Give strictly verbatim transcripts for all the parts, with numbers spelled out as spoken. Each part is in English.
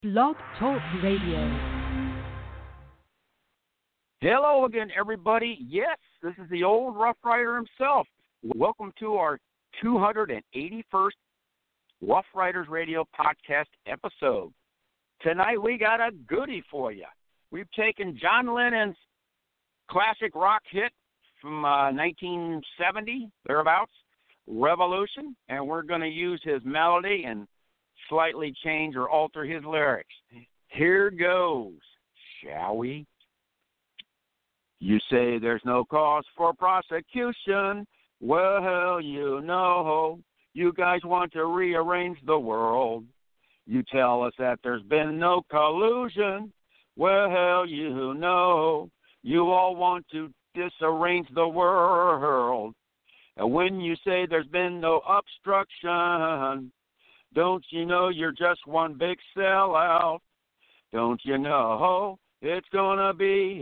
Blog Talk Radio. Hello again, everybody. Yes, this is the old Rough Rider himself. Welcome to our two hundred eighty-first Rough Riders Radio podcast episode. Tonight we got a goodie for you. We've taken John Lennon's classic rock hit from uh, nineteen seventy, thereabouts, Revolution, and we're going to use his melody and slightly change or alter his lyrics. Here goes, shall we? You say there's no cause for prosecution. Well, you know, you guys want to rearrange the world. You tell us that there's been no collusion. Well, you know, you all want to disarrange the world. And when you say there's been no obstruction, don't you know you're just one big sellout? Don't you know it's gonna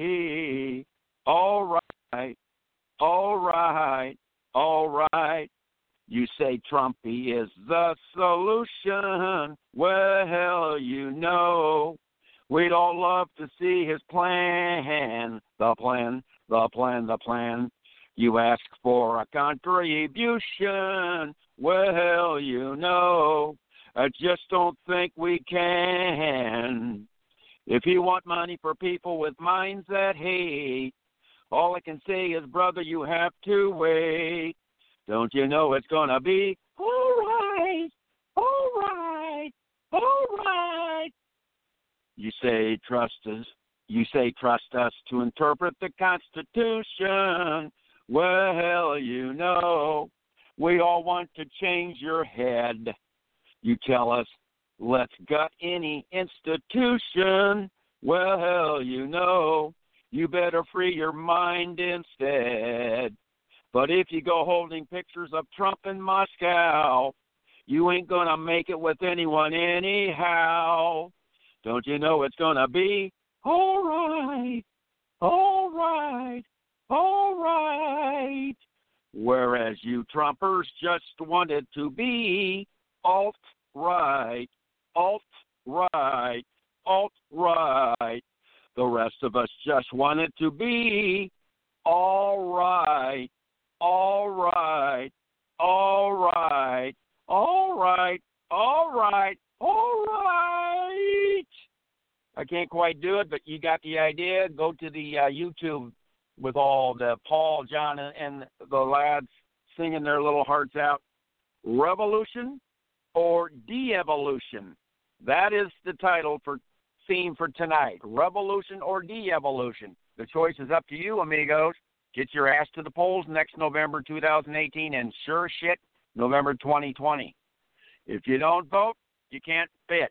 be all right, all right, all right. You say Trumpy is the solution. Well, you know, we'd all love to see his plan, the plan, the plan, the plan. You ask for a contribution. Well, you know, I just don't think we can. If you want money for people with minds that hate, all I can say is, brother, you have to wait. Don't you know it's going to be all right, all right, all right. You say trust us. You say trust us to interpret the Constitution. Well, you know, we all want to change your head. You tell us, let's gut any institution. Well, you know, you better free your mind instead. But if you go holding pictures of Trump in Moscow, you ain't going to make it with anyone anyhow. Don't you know it's going to be all right, all right, all right. Whereas you Trumpers just wanted to be alt-right, alt-right, alt-right. The rest of us just wanted to be all right, all right, all right, all right, all right, all right. I can't quite do it, but you got the idea. Go to the uh, YouTube with all the Paul, John, and, and the lads singing their little hearts out. Revolution or de-evolution? That is the title for theme for tonight. Revolution or de-evolution? The choice is up to you, amigos. Get your ass to the polls next November two thousand eighteen and sure shit November twenty twenty. If you don't vote, you can't bitch.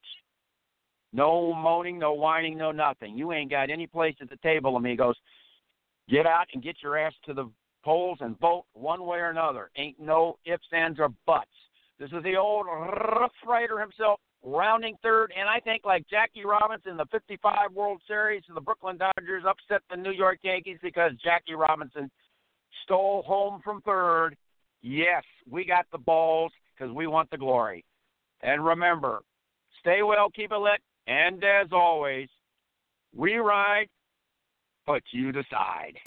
No moaning, no whining, no nothing. You ain't got any place at the table, amigos. Get out and get your ass to the polls and vote one way or another. Ain't no ifs, ands, or buts. This is the old Rough Rider himself, rounding third, and I think like Jackie Robinson in the fifty-five World Series, the Brooklyn Dodgers upset the New York Yankees because Jackie Robinson stole home from third. Yes, we got the balls because we want the glory. And remember, stay well, keep it lit, and as always, we ride, but you decide.